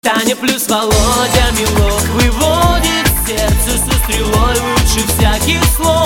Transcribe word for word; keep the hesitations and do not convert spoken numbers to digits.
Таня плюс Володя Милох выводит сердце со стрелой лучше всяких слов.